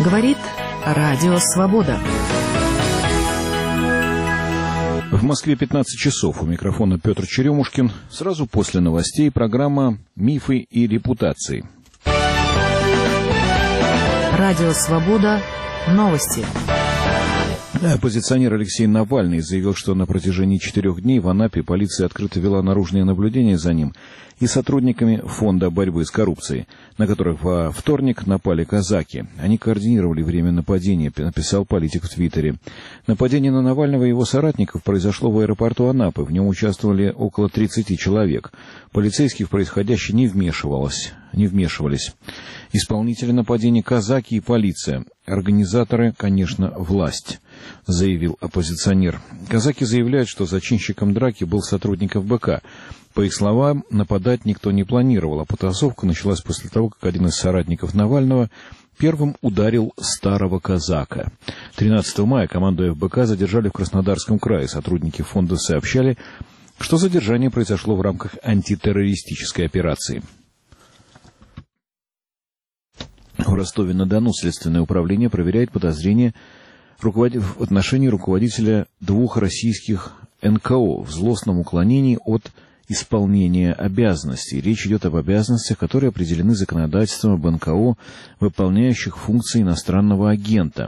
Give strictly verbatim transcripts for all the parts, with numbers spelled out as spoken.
Говорит Радио Свобода. В Москве пятнадцать часов. У микрофона Петр Черемушкин. Сразу после новостей программа «Мифы и репутации». Радио Свобода. Новости. Оппозиционер Алексей Навальный заявил, что на протяжении четырех дней в Анапе полиция открыто вела наружное наблюдение за ним и сотрудниками Фонда борьбы с коррупцией, на которых во вторник напали казаки. Они координировали время нападения, написал политик в Твиттере. Нападение на Навального и его соратников произошло в аэропорту Анапы. В нем участвовали около тридцати человек. Полицейские в происходящее не вмешивались. Не вмешивались. Исполнители нападения — казаки и полиция. Организаторы, конечно, власть, заявил оппозиционер. Казаки заявляют, что зачинщиком драки был сотрудник эф бэ ка. По их словам, нападать никто не планировал, а потасовка началась после того, как один из соратников Навального первым ударил старого казака. тринадцатого мая команду эф бэ ка задержали в Краснодарском крае. Сотрудники фонда сообщали, что задержание произошло в рамках антитеррористической операции. В Ростове-на-Дону Следственное управление проверяет подозрения в отношении руководителя двух российских эн ка о в злостном уклонении от исполнения обязанностей. Речь идет об обязанностях, которые определены законодательством об эн ка о, выполняющих функции иностранного агента.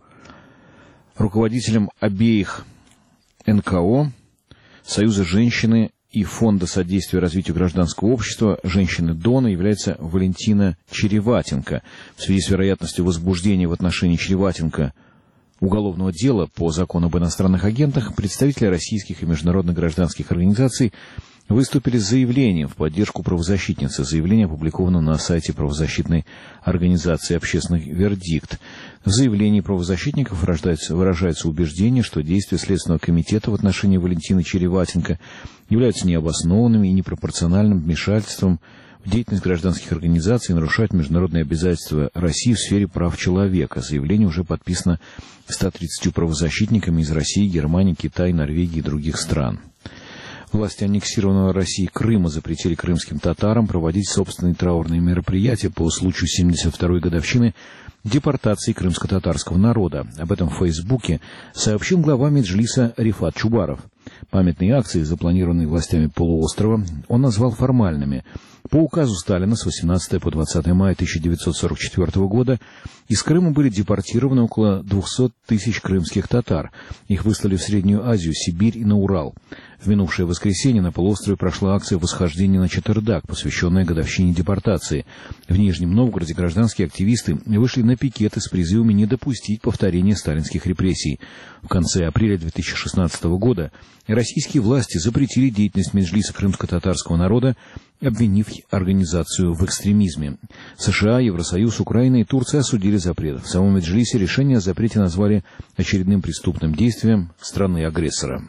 Руководителем обеих эн ка о, Союза женщины и Фонда содействия развитию гражданского общества «Женщины Дона» является Валентина Череватенко. В связи с вероятностью возбуждения в отношении Череватенко уголовного дела по закону об иностранных агентах, представители российских и международных гражданских организаций выступили с заявлением в поддержку правозащитницы. Заявление опубликовано на сайте правозащитной организации «Общественный вердикт». В заявлении правозащитников выражается, выражается убеждение, что действия Следственного комитета в отношении Валентины Череватенко являются необоснованными и непропорциональным вмешательством в деятельность гражданских организаций и нарушают международные обязательства России в сфере прав человека. Заявление уже подписано ста тридцатью правозащитниками из России, Германии, Китая, Норвегии и других стран. Власти аннексированного Россией Крыма запретили крымским татарам проводить собственные траурные мероприятия по случаю семьдесят второй годовщины депортации крымско-татарского народа. Об этом в Фейсбуке сообщил глава Меджлиса Рифат Чубаров. Памятные акции, запланированные властями полуострова, он назвал формальными. По указу Сталина с восемнадцатого по двадцатое мая тысяча девятьсот сорок четвёртого года из Крыма были депортированы около двухсот тысяч крымских татар. Их выслали в Среднюю Азию, Сибирь и на Урал. В минувшее воскресенье на полуострове прошла акция восхождения на Чатырдак, посвященная годовщине депортации. В Нижнем Новгороде гражданские активисты вышли на пикеты с призывами не допустить повторения сталинских репрессий. В конце апреля две тысячи шестнадцатого года российские власти запретили деятельность Меджлиса крымско-татарского народа, обвинив организацию в экстремизме. США, Евросоюз, Украина и Турция осудили запрет. В самом Меджлисе решение о запрете назвали очередным преступным действием страны-агрессора.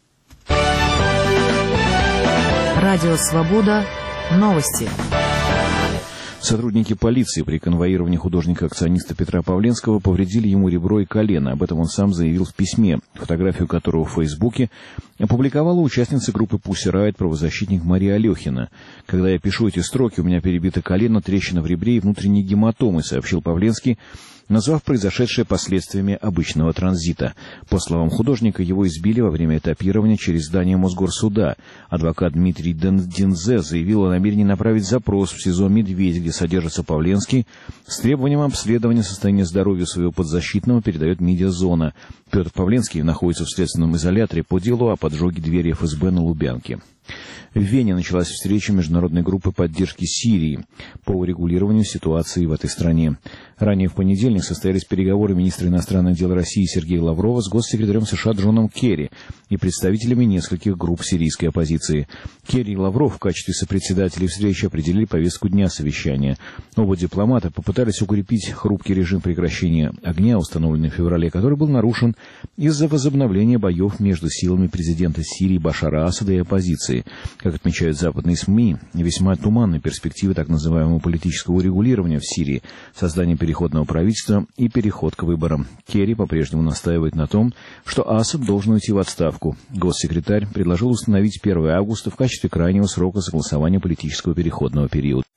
Радио Свобода. Новости. Сотрудники полиции при конвоировании художника-акциониста Петра Павленского повредили ему ребро и колено. Об этом он сам заявил в письме, фотографию которого в Фейсбуке опубликовала участница группы Pussy Riot правозащитник Мария Алехина. «Когда я пишу эти строки, у меня перебито колено, трещина в ребре и внутренние гематомы», сообщил Павленский, назвав произошедшее последствиями обычного транзита. По словам художника, его избили во время этапирования через здание Мосгорсуда. Адвокат Дмитрий Дендзе заявил о намерении направить запрос в СИЗО «Медведь», где содержится Павленский, с требованием обследования состояния здоровья своего подзащитного, передает «Медиазона». Петр Павленский находится в следственном изоляторе по делу о поджоге двери эф эс бэ на Лубянке. В Вене началась встреча международной группы поддержки Сирии по урегулированию ситуации в этой стране. Ранее в понедельник состоялись переговоры министра иностранных дел России Сергея Лаврова с госсекретарем США Джоном Керри и представителями нескольких групп сирийской оппозиции. Керри и Лавров в качестве сопредседателей встречи определили повестку дня совещания. Оба дипломата попытались укрепить хрупкий режим прекращения огня, установленный в феврале, который был нарушен из-за возобновления боев между силами президента Сирии Башара Асада и оппозиции. Как отмечают западные СМИ, весьма туманны перспективы так называемого политического урегулирования в Сирии, создания переходного правительства и переход к выборам. Керри по-прежнему настаивает на том, что Асад должен уйти в отставку. Госсекретарь предложил установить первое августа в качестве крайнего срока согласования политического переходного периода.